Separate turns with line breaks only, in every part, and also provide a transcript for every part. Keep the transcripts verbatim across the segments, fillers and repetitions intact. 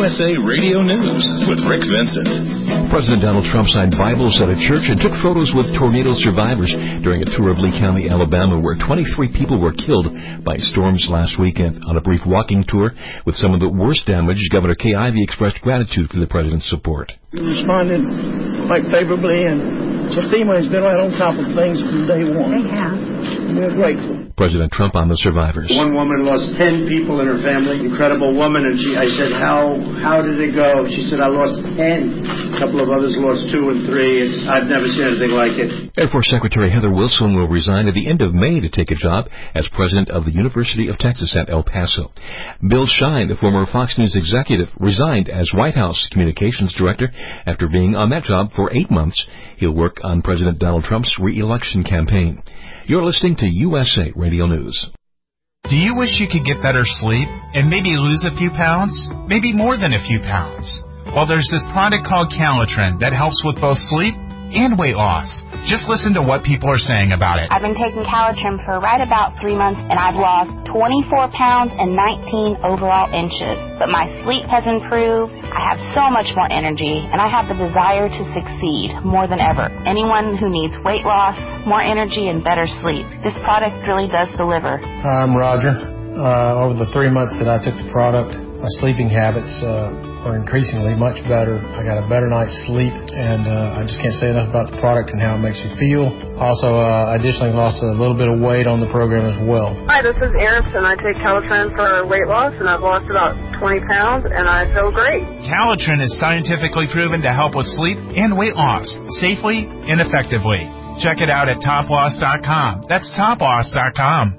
U S A Radio News with Rick Vincent.
President Donald Trump signed Bibles at a church and took photos with tornado survivors during a tour of Lee County, Alabama, where twenty-three people were killed by storms last weekend. On a brief walking tour with some of the worst damage, Governor Kay Ivey expressed gratitude for the president's support.
We responded quite favorably, and so FEMA has been right on top of things from day one.
They have.
We're grateful.
President Trump on the survivors.
One woman lost ten people in her family. Incredible woman. And she, I said, how how did it go? She said, I lost ten. A couple of others lost two and three. It's, I've never seen anything like it.
Air Force Secretary Heather Wilson will resign at the end of May to take a job as president of the University of Texas at El Paso. Bill Shine, the former Fox News executive, resigned as White House communications director after being on that job for eight months. He'll work on President Donald Trump's re-election campaign. You're listening to U S A Radio News.
Do you wish you could get better sleep and maybe lose a few pounds? Maybe more than a few pounds? Well, there's this product called Calitrin that helps with both sleep and weight loss. Just listen to what people are saying about it.
I've been taking Calitrin for right about three months, and I've lost twenty-four pounds and nineteen overall inches. But my sleep has improved. I have so much more energy, and I have the desire to succeed more than ever. Anyone who needs weight loss, more energy, and better sleep, this product really does deliver.
Hi, I'm Roger. Uh, over the three months that I took the product, my sleeping habits uh, are increasingly much better. I got a better night's sleep, and uh, I just can't say enough about the product and how it makes you feel. Also, uh, I additionally lost a little bit of weight on the program as well.
Hi, this is Eris, and I take Calitrin for weight loss, and I've lost about twenty pounds, and I feel great.
Calitrin is scientifically proven to help with sleep and weight loss, safely and effectively. Check it out at top loss dot com. That's top loss dot com.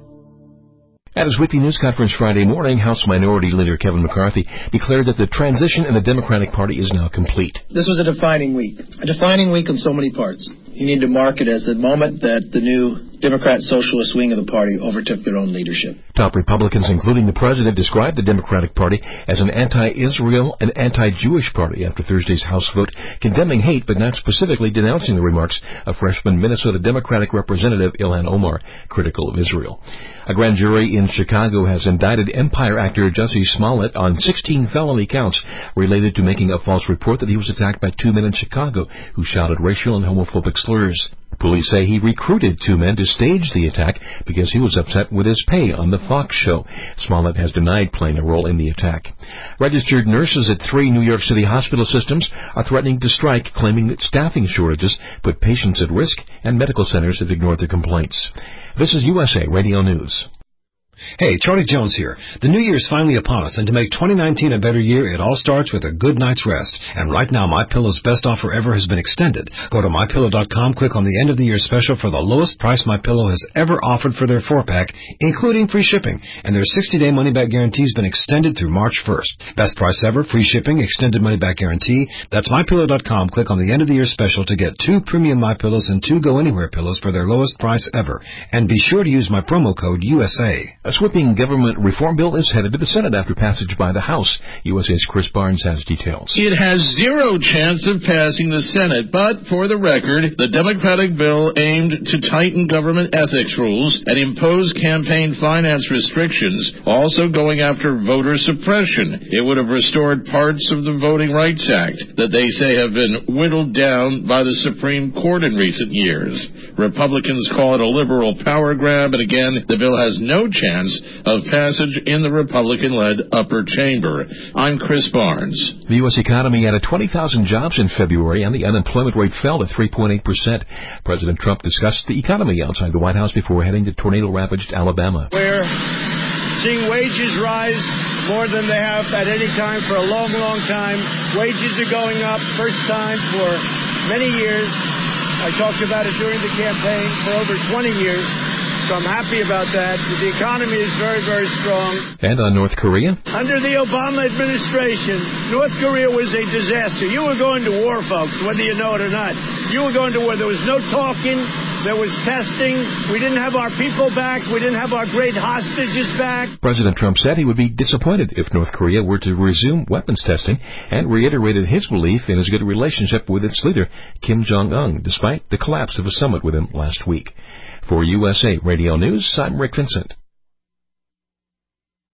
At his weekly news conference Friday morning, House Minority Leader Kevin McCarthy declared that the transition in the Democratic Party is now complete.
This was a defining week, a defining week on so many parts. You need to mark it as the moment that the new Democrat socialist wing of the party overtook their own leadership.
Top Republicans, including the president, described the Democratic Party as an anti-Israel and anti-Jewish party after Thursday's House vote condemning hate but not specifically denouncing the remarks of freshman Minnesota Democratic Representative Ilhan Omar, critical of Israel. A grand jury in Chicago has indicted Empire actor Jussie Smollett on sixteen felony counts related to making a false report that he was attacked by two men in Chicago who shouted racial and homophobic slurs. Police say he recruited two men to stage the attack because he was upset with his pay on the Fox show. Smollett has denied playing a role in the attack. Registered nurses at three New York City hospital systems are threatening to strike, claiming that staffing shortages put patients at risk and medical centers have ignored their complaints. This is U S A Radio News.
Hey, Charlie Jones here. The new year is finally upon us, and to make twenty nineteen a better year, it all starts with a good night's rest. And right now, MyPillow's best offer ever has been extended. Go to my pillow dot com, click on the end of the year special for the lowest price MyPillow has ever offered for their four-pack, including free shipping. And their sixty-day money-back guarantee has been extended through March first. Best price ever, free shipping, extended money-back guarantee. That's my pillow dot com. Click on the end of the year special to get two premium MyPillows and two Go Anywhere pillows for their lowest price ever. And be sure to use my promo code U S A.
A sweeping government reform bill is headed to the Senate after passage by the House. U S A's Chris Barnes has details.
It has zero chance of passing the Senate, but for the record, the Democratic bill aimed to tighten government ethics rules and impose campaign finance restrictions, also going after voter suppression. It would have restored parts of the Voting Rights Act that they say have been whittled down by the Supreme Court in recent years. Republicans call it a liberal power grab, and again, the bill has no chance of passage in the Republican-led upper chamber. I'm Chris Barnes.
The U S economy added twenty thousand jobs in February, and the unemployment rate fell to three point eight percent. President Trump discussed the economy outside the White House before heading to tornado-ravaged Alabama.
We're seeing wages rise more than they have at any time for a long, long time. Wages are going up, first time for many years. I talked about it during the campaign for over twenty years. So I'm happy about that. The economy is very, very strong.
And on North Korea?
Under the Obama administration, North Korea was a disaster. You were going to war, folks, whether you know it or not. You were going to war. There was no talking. There was testing. We didn't have our people back. We didn't have our great hostages back.
President Trump said he would be disappointed if North Korea were to resume weapons testing and reiterated his belief in his good relationship with its leader, Kim Jong-un, despite the collapse of a summit with him last week. For U S A Radio News, I'm Rick Vincent.